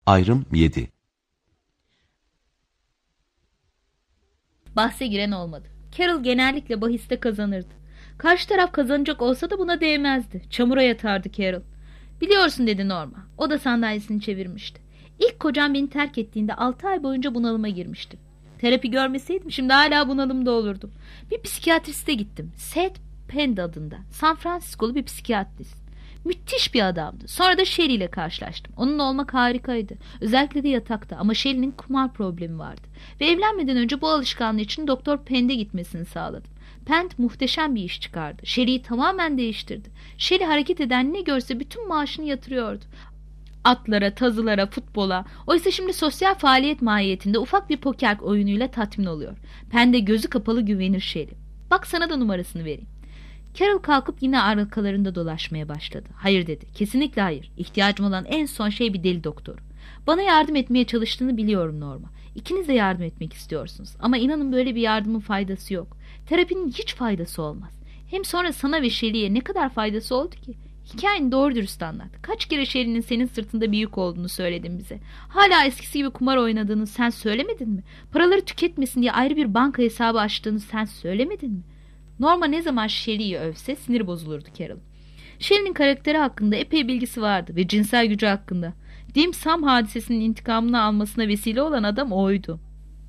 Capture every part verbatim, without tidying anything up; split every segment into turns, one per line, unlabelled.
Ayrım yedi.
Bahse giren olmadı. Carol genellikle bahiste kazanırdı. Karşı taraf kazanacak olsa da buna değmezdi. Çamura yatardı Carol. Biliyorsun dedi Norma. O da sandalyesini çevirmişti. İlk kocam beni terk ettiğinde altı ay boyunca bunalıma girmiştim. Terapi görmeseydim şimdi hala bunalımda olurdum. Bir psikiyatriste gittim. Seth Pend adında. San Francisco'lu bir psikiyatrist. Müthiş bir adamdı. Sonra da Shelley ile karşılaştım. Onunla olmak harikaydı. Özellikle de yatakta, ama Shelley'nin kumar problemi vardı. Ve evlenmeden önce bu alışkanlığı için Doktor Pend'e gitmesini sağladım. Pend muhteşem bir iş çıkardı. Shelley'i tamamen değiştirdi. Shelley hareket eden ne görse bütün maaşını yatırıyordu. Atlara, tazılara, futbola. Oysa şimdi sosyal faaliyet mahiyetinde ufak bir poker oyunuyla tatmin oluyor. Pend'e gözü kapalı güvenir Shelley. Bak sana da numarasını vereyim. Carol kalkıp yine arkalarında dolaşmaya başladı. Hayır dedi. Kesinlikle hayır. İhtiyacım olan en son şey bir deli doktoru. Bana yardım etmeye çalıştığını biliyorum Norma. İkiniz de yardım etmek istiyorsunuz. Ama inanın böyle bir yardımın faydası yok. Terapinin hiç faydası olmaz. Hem sonra sana ve Shelley'e ne kadar faydası oldu ki? Hikayeni doğru dürüst anlat. Kaç kere Shelley'nin senin sırtında bir yük olduğunu söyledin bize. Hala eskisi gibi kumar oynadığını sen söylemedin mi? Paraları tüketmesin diye ayrı bir banka hesabı açtığını sen söylemedin mi? Norma ne zaman Shelley'i övse sinir bozulurdu Carol. Shelley'nin karakteri hakkında epey bilgisi vardı ve cinsel gücü hakkında. Dim Sam hadisesinin intikamını almasına vesile olan adam oydu.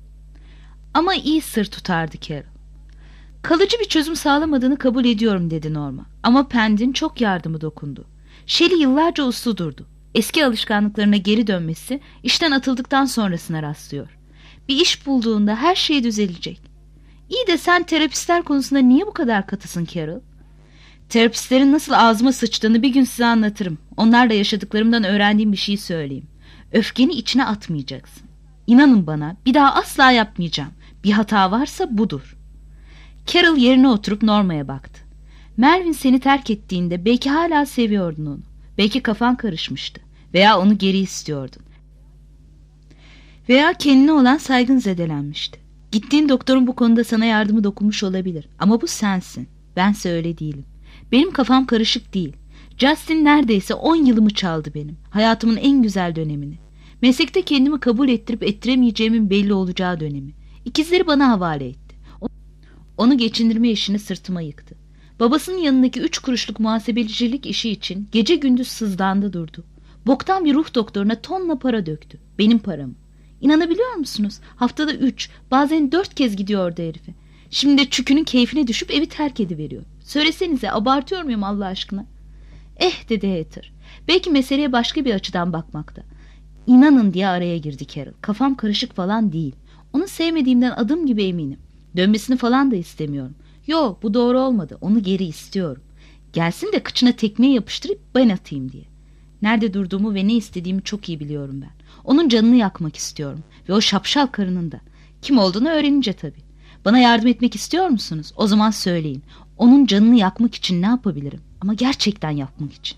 Ama iyi sır tutardı Carol. Kalıcı bir çözüm sağlamadığını kabul ediyorum dedi Norma. Ama Pend'in çok yardımı dokundu. Shelley yıllarca uslu durdu. Eski alışkanlıklarına geri dönmesi işten atıldıktan sonrasına rastlıyor. Bir iş bulduğunda her şey düzelecek. İyi de sen terapistler konusunda niye bu kadar katısın Carol? Terapistlerin nasıl ağzıma sıçtığını bir gün size anlatırım. Onlarla yaşadıklarımdan öğrendiğim bir şeyi söyleyeyim. Öfkeni içine atmayacaksın. İnanın bana, bir daha asla yapmayacağım. Bir hata varsa budur. Carol yerine oturup Norma'ya baktı. Melvin seni terk ettiğinde belki hala seviyordun onu. Belki kafan karışmıştı. Veya onu geri istiyordun. Veya kendine olan saygın zedelenmişti. Gittiğin doktorun bu konuda sana yardımı dokunmuş olabilir. Ama bu sensin. Bense öyle değilim. Benim kafam karışık değil. Justin neredeyse on yılımı çaldı benim. Hayatımın en güzel dönemini. Meslekte kendimi kabul ettirip ettiremeyeceğimin belli olacağı dönemi. İkizleri bana havale etti. Onu geçindirme işini sırtıma yıktı. Babasının yanındaki üç kuruşluk muhasebecilik işi için gece gündüz sızlandı durdu. Boktan bir ruh doktoruna tonla para döktü. Benim paramı. İnanabiliyor musunuz? Haftada üç, bazen dört kez gidiyordu herife. Şimdi de çükünün keyfine düşüp evi terk ediveriyor. Söylesenize, abartıyor muyum Allah aşkına? Eh dedi Heather. Belki meseleye başka bir açıdan bakmakta. İnanın diye araya girdi Carol. Kafam karışık falan değil. Onu sevmediğimden adım gibi eminim. Dönmesini falan da istemiyorum. Yo, bu doğru olmadı. Onu geri istiyorum. Gelsin de kıçına tekmeyi yapıştırıp ben atayım diye. Nerede durduğumu ve ne istediğimi çok iyi biliyorum ben. Onun canını yakmak istiyorum. Ve o şapşal karının da. Kim olduğunu öğrenince tabii. Bana yardım etmek istiyor musunuz? O zaman söyleyin. Onun canını yakmak için ne yapabilirim? Ama gerçekten yapmak için.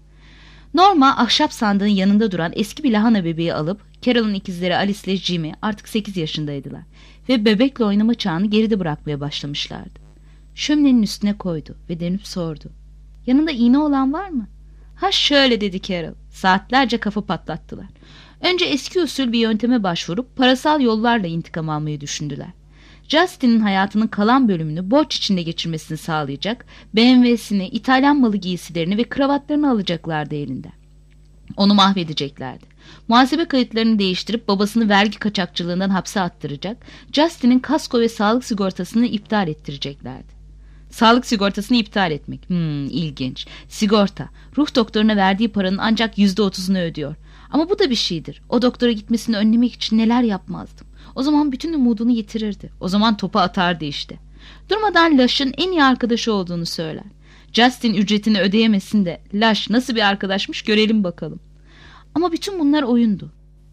Norma ahşap sandığın yanında duran eski bir lahana bebeği alıp Carol'ın ikizleri Alice ile Jimmy artık sekiz yaşındaydılar. Ve bebekle oynama çağını geride bırakmaya başlamışlardı. Şöminenin üstüne koydu ve dönüp sordu. Yanında iğne olan var mı? Ha şöyle dedi Carol. Saatlerce kafa patlattılar. Önce eski usul bir yönteme başvurup parasal yollarla intikam almayı düşündüler. Justin'in hayatının kalan bölümünü borç içinde geçirmesini sağlayacak, B M W'sini, İtalyan malı giysilerini ve kravatlarını alacaklardı elinden. Onu mahvedeceklerdi. Muhasebe kayıtlarını değiştirip babasını vergi kaçakçılığından hapse attıracak, Justin'in kasko ve sağlık sigortasını iptal ettireceklerdi. Sağlık sigortasını iptal etmek. Hmm, ilginç. Sigorta, ruh doktoruna verdiği paranın ancak yüzde otuzunu ödüyor. Ama bu da bir şeydir. O doktora gitmesini önlemek için neler yapmazdım. O zaman bütün umudunu yitirirdi. O zaman topu atardı işte. Durmadan Lash'ın en iyi arkadaşı olduğunu söyler. Justin ücretini ödeyemesin de Lash nasıl bir arkadaşmış görelim bakalım. Ama bütün bunlar oyundu.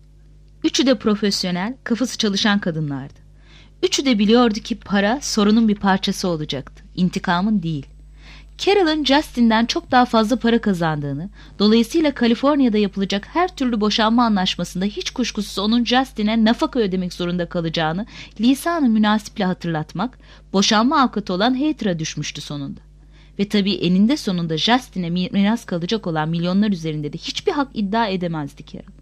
Üçü de profesyonel, kafası çalışan kadınlardı. Üçü de biliyordu ki para sorunun bir parçası olacaktı. İntikamın değil. Carol'ın Justin'den çok daha fazla para kazandığını, dolayısıyla Kaliforniya'da yapılacak her türlü boşanma anlaşmasında hiç kuşkusuz onun Justin'e nafaka ödemek zorunda kalacağını lisan-ı münasiple hatırlatmak, boşanma avukatı olan Heather'a düşmüştü sonunda. Ve tabii eninde sonunda Justin'e miras kalacak olan milyonlar üzerinde de hiçbir hak iddia edemezdi Carol.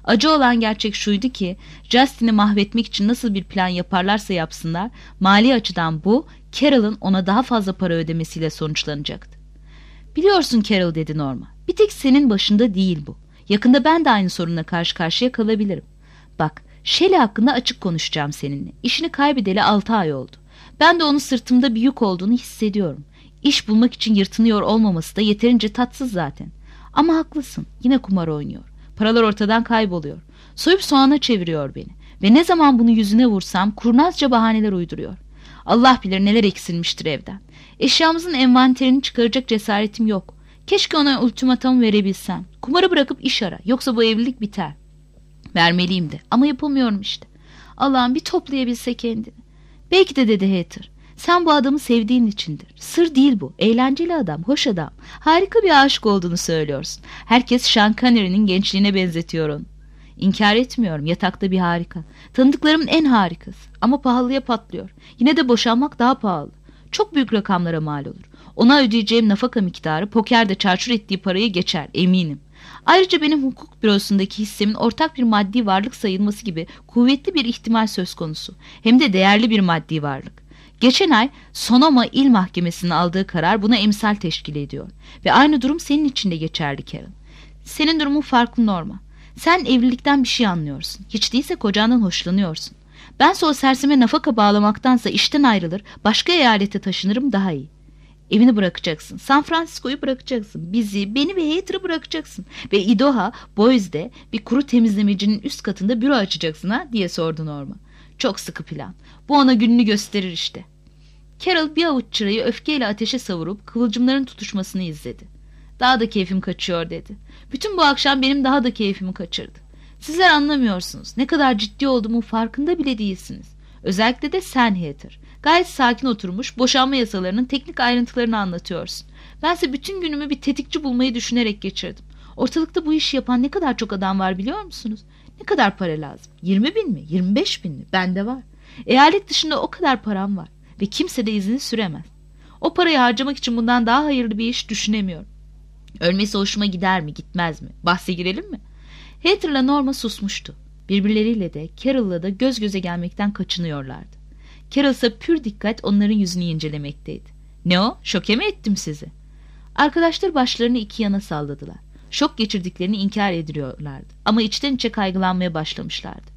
Acı olan gerçek şuydu ki Justin'i mahvetmek için nasıl bir plan yaparlarsa yapsınlar, mali açıdan bu Carol'ın ona daha fazla para ödemesiyle sonuçlanacaktı. Biliyorsun Carol, dedi Norma, bir tek senin başında değil bu. Yakında ben de aynı sorunla karşı karşıya kalabilirim. Bak, Shelley hakkında açık konuşacağım seninle. İşini kaybedeli altı ay oldu. Ben de onun sırtımda bir yük olduğunu hissediyorum. İş bulmak için yırtınıyor olmaması da yeterince tatsız zaten. Ama haklısın, yine kumar oynuyor. Paralar ortadan kayboluyor. Soyup soğana çeviriyor beni. Ve ne zaman bunu yüzüne vursam kurnazca bahaneler uyduruyor. Allah bilir neler eksilmiştir evden. Eşyamızın envanterini çıkaracak cesaretim yok. Keşke ona ultimatum verebilsem. Kumarı bırakıp iş ara, yoksa bu evlilik biter. Vermeliyim de ama yapamıyorum işte. Allah'ım, bir toplayabilse kendini. Belki de, dedi Heather, sen bu adamı sevdiğin içindir. Sır değil bu. Eğlenceli adam, hoş adam. Harika bir aşık olduğunu söylüyorsun. Herkes Sean Connery'nin gençliğine benzetiyor onu. İnkar etmiyorum, yatakta bir harika. Tanıdıklarımın en harikası. Ama pahalıya patlıyor. Yine de boşanmak daha pahalı. Çok büyük rakamlara mal olur. Ona ödeyeceğim nafaka miktarı pokerde çarçur ettiği parayı geçer, eminim. Ayrıca benim hukuk bürosundaki hissemin ortak bir maddi varlık sayılması gibi kuvvetli bir ihtimal söz konusu. Hem de değerli bir maddi varlık. Geçen ay Sonoma İl Mahkemesi'nin aldığı karar buna emsal teşkil ediyor. Ve aynı durum senin için de geçerli Karen. Senin durumun farklı Norma. Sen evlilikten bir şey anlıyorsun. Hiç değilse kocandan hoşlanıyorsun. Bense o serseme nafaka bağlamaktansa işten ayrılır, başka eyalete taşınırım, daha iyi. Evini bırakacaksın. San Francisco'yu bırakacaksın. Bizi, beni ve Heather'ı bırakacaksın. Ve Idaho Boys'de bir kuru temizlemecinin üst katında büro açacaksın ha, diye sordu Norma. Çok sıkı plan. Bu ona gününü gösterir işte. Carol bir avuç çırayı öfkeyle ateşe savurup kıvılcımların tutuşmasını izledi. Daha da keyfim kaçıyor, dedi. Bütün bu akşam benim daha da keyfimi kaçırdı. Sizler anlamıyorsunuz. Ne kadar ciddi olduğumun farkında bile değilsiniz. Özellikle de sen Heather. Gayet sakin oturmuş boşanma yasalarının teknik ayrıntılarını anlatıyorsun. Bense bütün günümü bir tetikçi bulmayı düşünerek geçirdim. Ortalıkta bu işi yapan ne kadar çok adam var biliyor musunuz? Ne kadar para lazım? yirmi bin mi? yirmi beş bin mi? Bende var. Eyalet dışında o kadar param var. Ve kimse de izini süremez. O parayı harcamak için bundan daha hayırlı bir iş düşünemiyorum. Ölmesi hoşuma gider mi, gitmez mi? Bahse girelim mi? Heather'la Norma susmuştu. Birbirleriyle de Carol'la da göz göze gelmekten kaçınıyorlardı. Carol ise pür dikkat onların yüzünü incelemekteydi. Ne o? Şoke mi ettim sizi? Arkadaşlar başlarını iki yana salladılar. Şok geçirdiklerini inkar ediyorlardı. Ama içten içe kaygılanmaya başlamışlardı.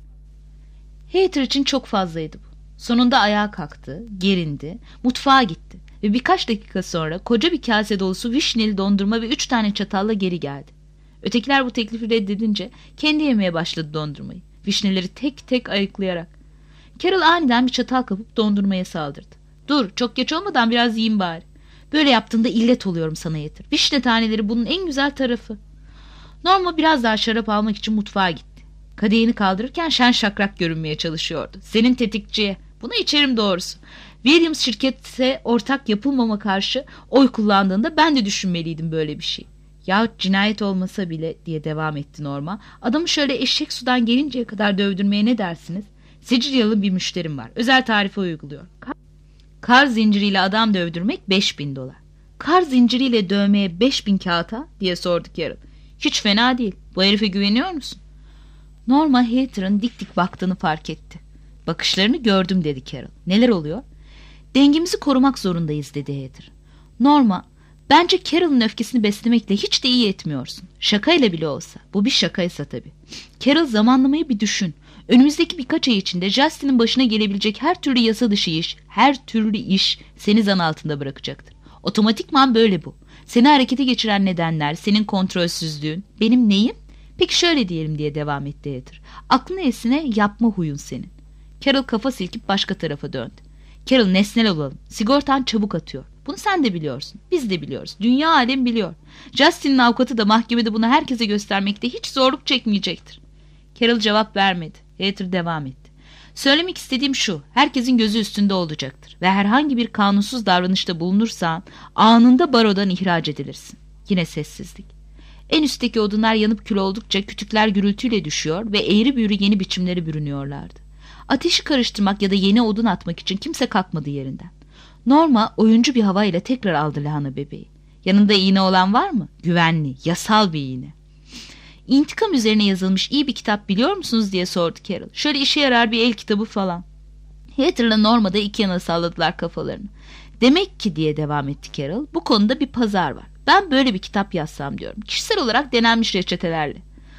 Heather için çok fazlaydı bu. Sonunda ayağa kalktı, gerindi, mutfağa gitti. Ve birkaç dakika sonra koca bir kase dolusu vişneli dondurma ve üç tane çatalla geri geldi. Ötekiler bu teklifi reddedince kendi yemeye başladı dondurmayı. Vişneleri tek tek ayıklayarak. Carol aniden bir çatal kapıp dondurmaya saldırdı. Dur, çok geç olmadan biraz yiyeyim bari. Böyle yaptığında illet oluyorum sana Heather. Vişne taneleri bunun en güzel tarafı. Norma biraz daha şarap almak için mutfağa gitti. Kadehini kaldırırken şen şakrak görünmeye çalışıyordu. Senin tetikçiye. Bunu içerim doğrusu. Williams şirketse ortak yapılmama karşı oy kullandığında ben de düşünmeliydim böyle bir şey. Yahut cinayet olmasa bile, diye devam etti Norma. Adamı şöyle eşek sudan gelinceye kadar dövdürmeye ne dersiniz? Sicilyalı bir müşterim var. Özel tarife uyguluyor. Kar, kar zinciriyle adam dövdürmek beş bin dolar. Kar zinciriyle dövmeye beş bin kağıta, diye sordu Carol. Hiç fena değil. Bu herife güveniyor musun? Norma Heather'ın dik dik baktığını fark etti. Bakışlarını gördüm, dedi Carol. Neler oluyor? Dengimizi korumak zorundayız, dedi Heather. Norma, bence Carol'ın öfkesini beslemekle hiç de iyi etmiyorsun. Şakayla bile olsa. Bu bir şakaysa tabii. Carol, zamanlamayı bir düşün. Önümüzdeki birkaç ay içinde Justin'in başına gelebilecek her türlü yasa dışı iş, her türlü iş seni zan altında bırakacaktır. Otomatikman böyle bu. Seni harekete geçiren nedenler, senin kontrolsüzlüğün, benim neyim? Peki şöyle diyelim, diye devam etti Heather. Aklına esine yapma huyun senin. Carol kafa silkip başka tarafa döndü. Carol, nesnel olalım. Sigortan çabuk atıyor. Bunu sen de biliyorsun. Biz de biliyoruz. Dünya alem biliyor. Justin'in avukatı da mahkemede bunu herkese göstermekte hiç zorluk çekmeyecektir. Carol cevap vermedi. Heather devam etti. Söylemek istediğim şu. Herkesin gözü üstünde olacaktır. Ve herhangi bir kanunsuz davranışta bulunursan anında barodan ihraç edilirsin. Yine sessizlik. En üstteki odunlar yanıp kül oldukça kütükler gürültüyle düşüyor ve eğri büğrü yeni biçimleri bürünüyorlardı. Ateşi karıştırmak ya da yeni odun atmak için kimse kalkmadı yerinden. Norma oyuncu bir havayla tekrar aldı lahana bebeği. Yanında iğne olan var mı? Güvenli, yasal bir iğne. İntikam üzerine yazılmış iyi bir kitap biliyor musunuz diye sordu Carol. Şöyle işe yarar bir el kitabı falan. Heather'la Norma da iki yana salladılar kafalarını. Demek ki diye devam etti Carol, bu konuda bir pazar var. Ben böyle bir kitap yazsam diyorum. Kişisel olarak denenmiş reçetelerle.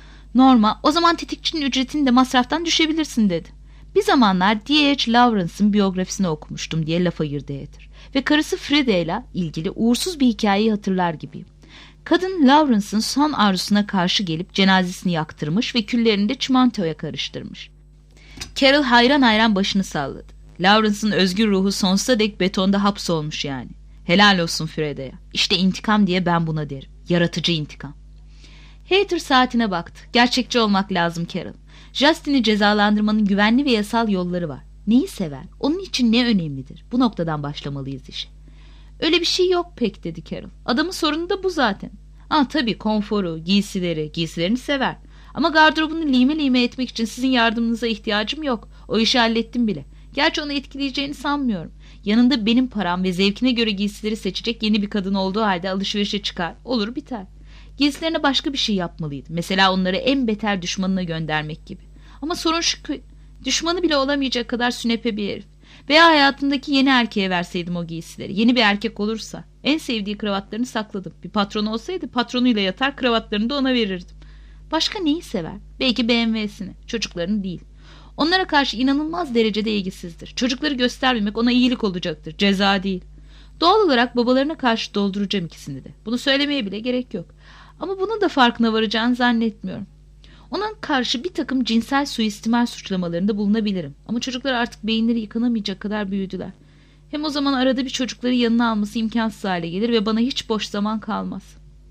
Norma, o zaman tetikçinin ücretini de masraftan düşebilirsin dedi. Bir zamanlar D H Lawrence'ın biyografisini okumuştum diye lafa girdi Heather. Ve karısı Frida ile ilgili uğursuz bir hikayeyi hatırlar gibiyim. Kadın Lawrence'ın son arzusuna karşı gelip cenazesini yaktırmış ve küllerini de çimentoya karıştırmış. Carol hayran hayran başını salladı. Lawrence'ın özgür ruhu sonsuza dek betonda hapsolmuş yani. Helal olsun Frida'ya. İşte intikam diye ben buna derim. Yaratıcı intikam. Heather saatine baktı. Gerçekçi olmak lazım Carol. Justin'i cezalandırmanın güvenli ve yasal yolları var. Neyi sever? Onun için ne önemlidir? Bu noktadan başlamalıyız işe. Öyle bir şey yok pek dedi Carol. Adamın sorunu da bu zaten. Ha tabii konforu, giysileri, giysilerini sever. Ama gardırobunu lime lime etmek için sizin yardımınıza ihtiyacım yok. O işi hallettim bile. Gerçi onu etkileyeceğini sanmıyorum. Yanında benim param ve zevkine göre giysileri seçecek yeni bir kadın olduğu halde alışverişe çıkar. Olur biter. Giysilerine başka bir şey yapmalıydı. Mesela onları en beter düşmanına göndermek gibi. Ama sorun şu ki düşmanı bile olamayacak kadar sünepe bir herif. Veya hayatındaki yeni erkeğe verseydim o giysileri. Yeni bir erkek olursa. En sevdiği kravatlarını sakladım. Bir patronu olsaydı patronuyla yatar kravatlarını da ona verirdim. Başka neyi sever? Belki B M W'sini. Çocuklarını değil. Onlara karşı inanılmaz derecede ilgisizdir. Çocukları göstermemek ona iyilik olacaktır. Ceza değil. Doğal olarak babalarına karşı dolduracağım ikisini de. Bunu söylemeye bile gerek yok. Ama bunun da farkına varacağını zannetmiyorum. Ona karşı bir takım cinsel suistimal suçlamalarında bulunabilirim. Ama çocuklar artık beyinleri yıkanamayacak kadar büyüdüler. Hem o zaman arada bir çocukları yanına alması imkansız hale gelir ve bana hiç boş zaman kalmaz.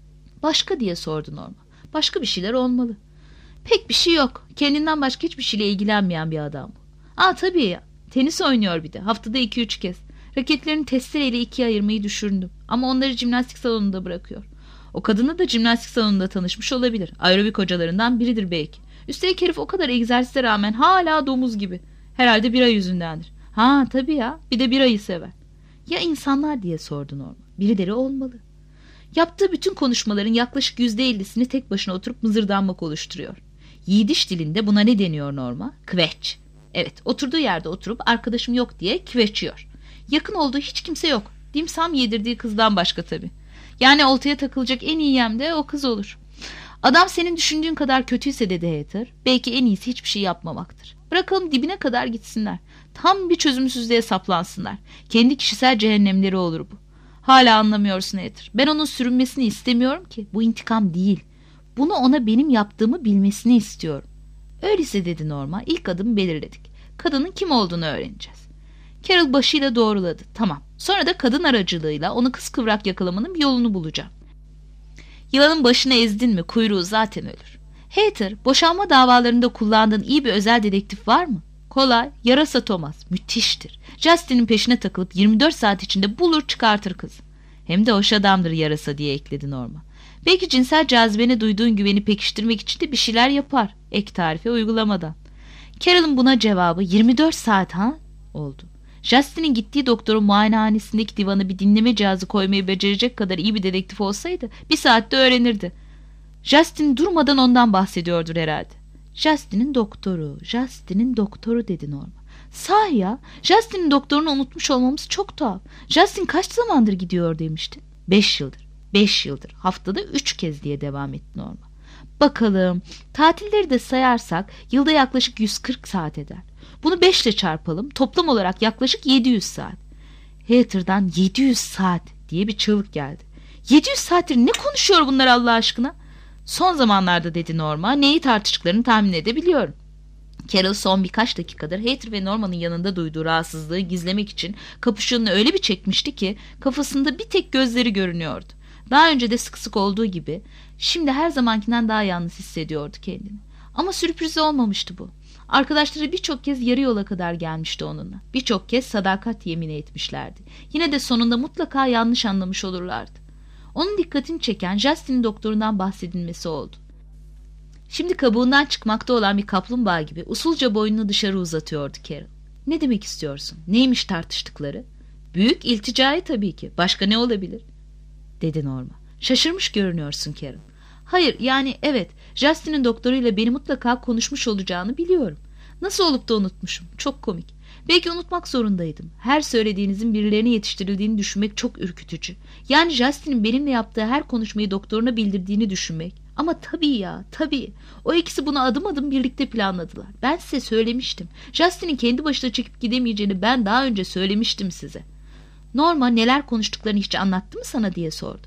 Başka diye sordu Norma. Başka bir şeyler olmalı. Pek bir şey yok. Kendinden başka hiçbir şeyle ilgilenmeyen bir adam bu. Aa tabii ya. Tenis oynuyor bir de. Haftada iki üç kez. Raketlerini testereyle ikiye ayırmayı düşündüm. Ama onları jimnastik salonunda bırakıyor. O kadınla da jimnastik salonunda tanışmış olabilir. Aerobik hocalarından biridir belki. Üstelik herif o kadar egzersize rağmen hala domuz gibi. Herhalde bira yüzündendir. Ha tabii ya. Bir de birayı sever. Ya insanlar diye sordu Norma. Birileri olmalı. Yaptığı bütün konuşmaların yaklaşık yüzde ellisini tek başına oturup mızırdanmak oluşturuyor. Yiğidiş dilinde buna ne deniyor Norma? Kveç. Evet, oturduğu yerde oturup arkadaşım yok diye kveçiyor. Yakın olduğu hiç kimse yok. Dimsam yedirdiği kızdan başka tabii. Yani oltaya takılacak en iyi yem de o kız olur. Adam senin düşündüğün kadar kötüyse dedi Heather, belki en iyisi hiçbir şey yapmamaktır. Bırakalım dibine kadar gitsinler. Tam bir çözümsüzlüğe saplansınlar. Kendi kişisel cehennemleri olur bu. Hala anlamıyorsun Heather. Ben onun sürünmesini istemiyorum ki. Bu intikam değil. Bunu ona benim yaptığımı bilmesini istiyorum. Öyleyse dedi Norma, ilk adımı belirledik. Kadının kim olduğunu öğreneceğiz. Carol başıyla doğruladı. Tamam. Sonra da kadın aracılığıyla onu kıskıvrak yakalamanın bir yolunu bulacağım. Yılanın başına ezdin mi kuyruğu zaten ölür. Heather, boşanma davalarında kullandığın iyi bir özel dedektif var mı? Kolay, yarasa Thomas. Müthiştir. Justin'in peşine takılıp yirmi dört saat içinde bulur çıkartır kızı. Hem de hoş adamdır yarasa diye ekledi Norma. Belki cinsel cazibene duyduğun güveni pekiştirmek için de bir şeyler yapar. Ek tarife uygulamadan. Carol'ın buna cevabı yirmi dört saat ha? Oldu. Justin'in gittiği doktorun muayenehanesindeki divana bir dinleme cihazı koymayı becerecek kadar iyi bir dedektif olsaydı bir saatte öğrenirdi. Justin durmadan ondan bahsediyordur herhalde. Justin'in doktoru, Justin'in doktoru dedi Norma. Sahi ya, Justin'in doktorunu unutmuş olmamız çok tuhaf. Justin kaç zamandır gidiyor demiştin? Beş yıldır. Beş yıldır. Haftada üç kez diye devam etti Norma. Bakalım, tatilleri de sayarsak yılda yaklaşık yüz kırk saat eder. Bunu beş ile çarpalım. Toplam olarak yaklaşık yedi yüz saat. Heather'dan yedi yüz saat diye bir çığlık geldi. yedi yüz saattir ne konuşuyor bunlar Allah aşkına? Son zamanlarda dedi Norma, neyi tartıştıklarını tahmin edebiliyorum. Carol son birkaç dakikadır Heather ve Norma'nın yanında duyduğu rahatsızlığı gizlemek için kapüşonunu öyle bir çekmişti ki kafasında bir tek gözleri görünüyordu. Daha önce de sık sık olduğu gibi şimdi her zamankinden daha yalnız hissediyordu kendini. Ama sürpriz olmamıştı bu. Arkadaşları birçok kez yarı yola kadar gelmişti onunla. Birçok kez sadakat yemini etmişlerdi. Yine de sonunda mutlaka yanlış anlamış olurlardı. Onun dikkatini çeken Justin'in doktorundan bahsedilmesi oldu. Şimdi kabuğundan çıkmakta olan bir kaplumbağa gibi usulca boynunu dışarı uzatıyordu Carol. Ne demek istiyorsun? Neymiş tartıştıkları? Büyük ilticayı tabii ki. Başka ne olabilir? Dedi Norma. Şaşırmış görünüyorsun Carol. Hayır, yani evet, Justin'in doktoruyla beni mutlaka konuşmuş olacağını biliyorum. Nasıl olup da unutmuşum? Çok komik. Belki unutmak zorundaydım. Her söylediğinizin birilerine yetiştirildiğini düşünmek çok ürkütücü. Yani Justin'in benimle yaptığı her konuşmayı doktoruna bildirdiğini düşünmek. Ama tabii ya, tabii. O ikisi bunu adım adım birlikte planladılar. Ben size söylemiştim. Justin'in kendi başına çekip gidemeyeceğini ben daha önce söylemiştim size. Norma neler konuştuklarını hiç anlattı mı sana diye sordu.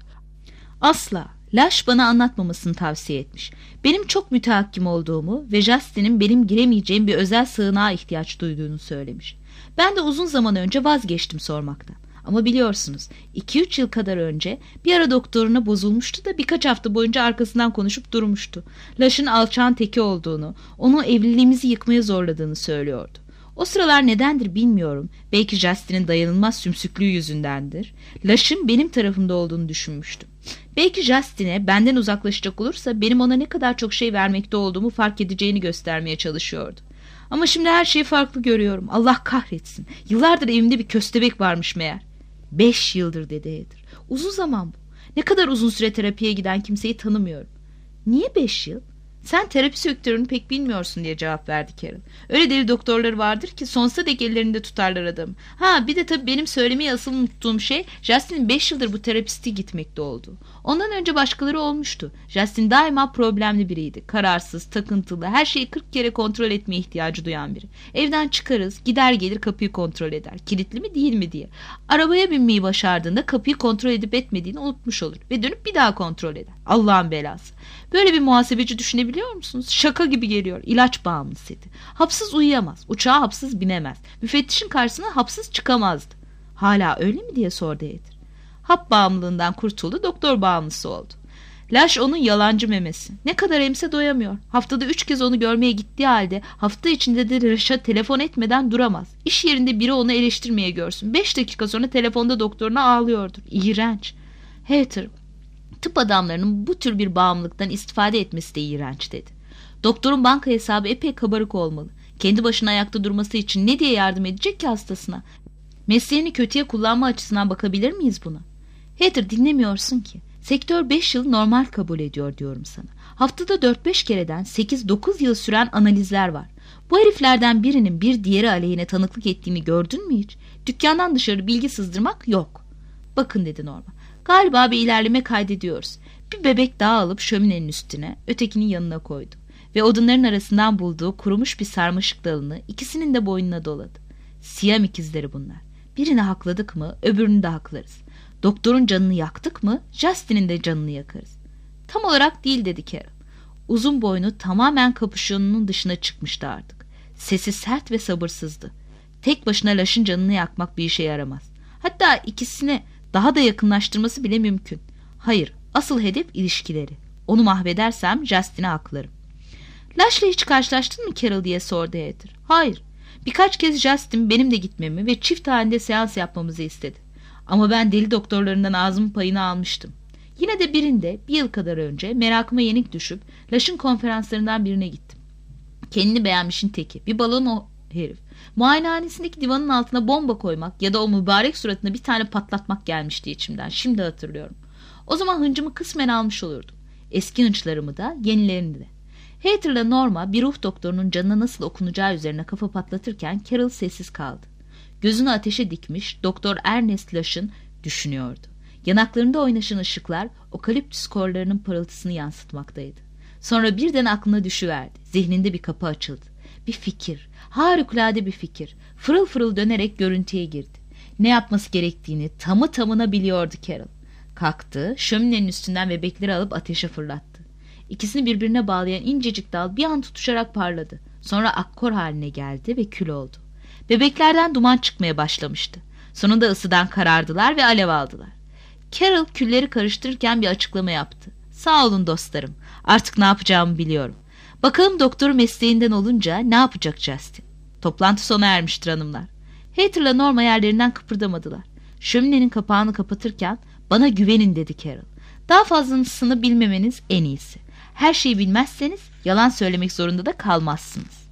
Asla. Laş bana anlatmamasını tavsiye etmiş. Benim çok mütehakkim olduğumu ve Justin'in benim giremeyeceğim bir özel sığınağa ihtiyaç duyduğunu söylemiş. Ben de uzun zaman önce vazgeçtim sormaktan. Ama biliyorsunuz iki üç yıl kadar önce bir ara doktoruna bozulmuştu da birkaç hafta boyunca arkasından konuşup durmuştu. Lash'ın alçağın teki olduğunu, onu evliliğimizi yıkmaya zorladığını söylüyordu. O sıralar nedendir bilmiyorum. Belki Justin'in dayanılmaz sümsüklüğü yüzündendir. Lash'ın benim tarafımda olduğunu düşünmüştüm. Belki Justin'e benden uzaklaşacak olursa benim ona ne kadar çok şey vermekte olduğumu fark edeceğini göstermeye çalışıyordu. Ama şimdi her şeyi farklı görüyorum. Allah kahretsin. Yıllardır evimde bir köstebek varmış meğer. Beş yıldır dedi Heather. Uzun zaman bu. Ne kadar uzun süre terapiye giden kimseyi tanımıyorum. Niye beş yıl? Sen terapi sektörünü pek bilmiyorsun diye cevap verdi Carol. Öyle deli doktorları vardır ki sonsuza dek ellerinde tutarlar adamı. Ha bir de tabii benim söylemeyi asıl unuttuğum şey Justin'in beş yıldır bu terapisti gitmekte olduğu. Ondan önce başkaları olmuştu. Justin daima problemli biriydi. Kararsız, takıntılı, her şeyi kırk kere kontrol etmeye ihtiyacı duyan biri. Evden çıkarız, gider gelir kapıyı kontrol eder. Kilitli mi değil mi diye. Arabaya binmeyi başardığında kapıyı kontrol edip etmediğini unutmuş olur. Ve dönüp bir daha kontrol eder. Allah'ın belası. Böyle bir muhasebeci düşünebiliyor musunuz? Şaka gibi geliyor. İlaç bağımlısıydı. Hapsız uyuyamaz. Uçağa hapsız binemez. Müfettişin karşısına hapsız çıkamazdı. Hala öyle mi diye sordu Heather. Hap bağımlılığından kurtuldu, doktor bağımlısı oldu. Lash onun yalancı memesi. Ne kadar emse doyamıyor. Haftada üç kez onu görmeye gittiği halde hafta içinde de Lash'a telefon etmeden duramaz. İş yerinde biri onu eleştirmeye görsün. Beş dakika sonra telefonda doktoruna ağlıyordur. İğrenç. Heather, tıp adamlarının bu tür bir bağımlılıktan istifade etmesi de iğrenç dedi. Doktorun banka hesabı epey kabarık olmalı. Kendi başına ayakta durması için ne diye yardım edecek ki hastasına? Mesleğini kötüye kullanma açısından bakabilir miyiz buna? Heather, dinlemiyorsun ki. Sektör beş yıl normal kabul ediyor diyorum sana. Haftada dört beş kereden sekiz dokuz yıl süren analizler var. Bu heriflerden birinin bir diğeri aleyhine tanıklık ettiğini gördün mü hiç? Dükkandan dışarı bilgi sızdırmak yok. Bakın dedi Norma. Galiba bir ilerleme kaydediyoruz. Bir bebek daha alıp şöminenin üstüne, ötekinin yanına koydu. Ve odunların arasından bulduğu kurumuş bir sarmaşık dalını ikisinin de boynuna doladı. Siyam ikizleri bunlar. Birini hakladık mı öbürünü de haklarız. Doktorun canını yaktık mı Justin'in de canını yakarız. Tam olarak değil dedi Carol. Uzun boynu tamamen kapüşonunun dışına çıkmıştı artık. Sesi sert ve sabırsızdı. Tek başına Lash'ın canını yakmak bir işe yaramaz. Hatta ikisine daha da yakınlaştırması bile mümkün. Hayır, asıl hedef ilişkileri. Onu mahvedersem Justin'e haklarım. Lash'la hiç karşılaştın mı Carol diye sordu Heather. Hayır. Birkaç kez Justin benim de gitmemi ve çift halinde seans yapmamızı istedi. Ama ben deli doktorlarından ağzımın payını almıştım. Yine de birinde bir yıl kadar önce merakıma yenik düşüp Lash'ın konferanslarından birine gittim. Kendini beğenmişin teki. Bir balon o herif. Muayenehanesindeki divanın altına bomba koymak ya da o mübarek suratına bir tane patlatmak gelmişti içimden. Şimdi hatırlıyorum. O zaman hıncımı kısmen almış olurdum. Eski hınçlarımı da, yenilerini de. Heather'la Norma bir ruh doktorunun canına nasıl okunacağı üzerine kafa patlatırken Carol sessiz kaldı. Gözünü ateşe dikmiş Doktor Ernest Lash'ın düşünüyordu. Yanaklarında oynaşan ışıklar okaliptüs korlarının parıltısını yansıtmaktaydı. Sonra birden aklına düşüverdi. Zihninde bir kapı açıldı. Bir fikir, harikulade bir fikir. Fırıl fırıl dönerek görüntüye girdi. Ne yapması gerektiğini tamı tamına biliyordu Carol. Kalktı, şöminenin üstünden bebekleri alıp ateşe fırlattı. İkisini birbirine bağlayan incecik dal bir an tutuşarak parladı. Sonra akkor haline geldi ve kül oldu. Bebeklerden duman çıkmaya başlamıştı. Sonunda ısıdan karardılar ve alev aldılar. Carol külleri karıştırırken bir açıklama yaptı. Sağ olun dostlarım. Artık ne yapacağımı biliyorum. Bakalım doktoru mesleğinden olunca ne yapacak Justin? Toplantı sona ermiştir hanımlar. Heather'la Norma yerlerinden kıpırdamadılar. Şöminenin kapağını kapatırken bana güvenin dedi Carol. Daha fazlasını bilmemeniz en iyisi. Her şeyi bilmezseniz yalan söylemek zorunda da kalmazsınız.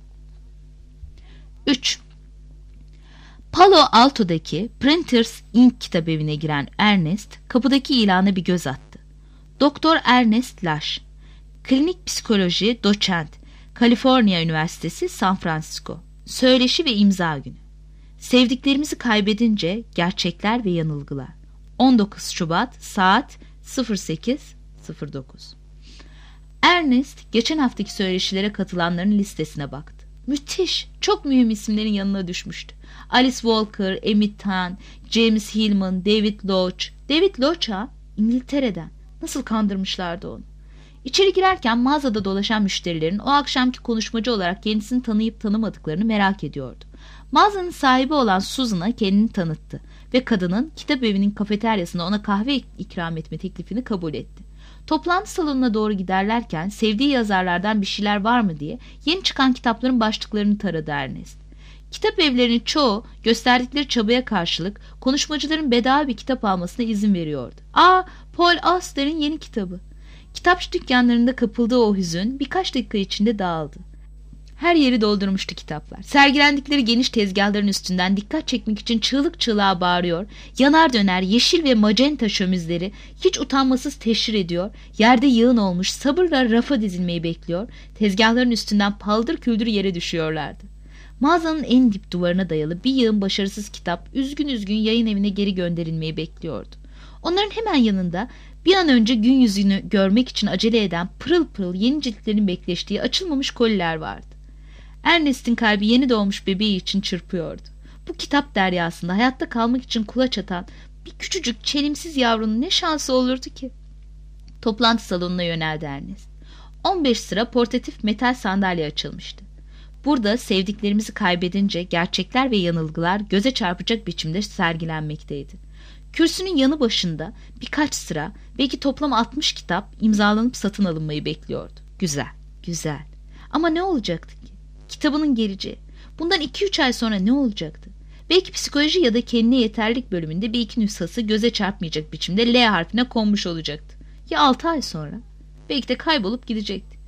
üç. Palo Alto'daki Printers Incorporated kitabevine giren Ernest kapıdaki ilana bir göz attı. Doktor Ernest Lash. Klinik psikoloji doçent, Kaliforniya Üniversitesi San Francisco. Söyleşi ve imza günü. Sevdiklerimizi kaybedince gerçekler ve yanılgılar. on dokuz Şubat saat sıfır sekiz sıfır dokuz. Ernest geçen haftaki söyleşilere katılanların listesine baktı. Müthiş, çok mühim isimlerin yanına düşmüştü. Alice Walker, Emmett Tan, James Hillman, David Loach. David Loach ha, İngiltere'den. Nasıl kandırmışlardı onu. İçeri girerken mağazada dolaşan müşterilerin o akşamki konuşmacı olarak kendisini tanıyıp tanımadıklarını merak ediyordu. Mağazanın sahibi olan Susan'a kendini tanıttı ve kadının kitap evinin kafeteryasında ona kahve ikram etme teklifini kabul etti. Toplantı salonuna doğru giderlerken sevdiği yazarlardan bir şeyler var mı diye yeni çıkan kitapların başlıklarını taradı Ernest. Kitap evlerinin çoğu gösterdikleri çabaya karşılık konuşmacıların bedava bir kitap almasına izin veriyordu. Aa, Paul Auster'in yeni kitabı. Kitapçı dükkanlarında kapıldığı o hüzün birkaç dakika içinde dağıldı. Her yeri doldurmuştu kitaplar. Sergilendikleri geniş tezgahların üstünden dikkat çekmek için çığlık çığlığa bağırıyor, yanar döner yeşil ve magenta şömizleri hiç utanmasız teşhir ediyor, yerde yığın olmuş sabırla rafa dizilmeyi bekliyor, tezgahların üstünden paldır küldür yere düşüyorlardı. Mağazanın en dip duvarına dayalı bir yığın başarısız kitap üzgün üzgün yayın evine geri gönderilmeyi bekliyordu. Onların hemen yanında bir an önce gün yüzünü görmek için acele eden pırıl pırıl yeni ciltlerin bekleştiği açılmamış koliler vardı. Ernest'in kalbi yeni doğmuş bebeği için çırpıyordu. Bu kitap deryasında hayatta kalmak için kulaç atan bir küçücük çelimsiz yavrunun ne şansı olurdu ki? Toplantı salonuna yöneldi Ernest. on beş sıra portatif metal sandalye açılmıştı. Burada sevdiklerimizi kaybedince gerçekler ve yanılgılar göze çarpacak biçimde sergilenmekteydi. Kürsünün yanı başında birkaç sıra, belki toplam altmış kitap imzalanıp satın alınmayı bekliyordu. Güzel, güzel. Ama ne olacaktı ki? Kitabının geleceği. Bundan iki üç ay sonra ne olacaktı? Belki psikoloji ya da kendine yeterlik bölümünde bir iki nüshası göze çarpmayacak biçimde L harfine konmuş olacaktı. Ya altı ay sonra? Belki de kaybolup gidecekti.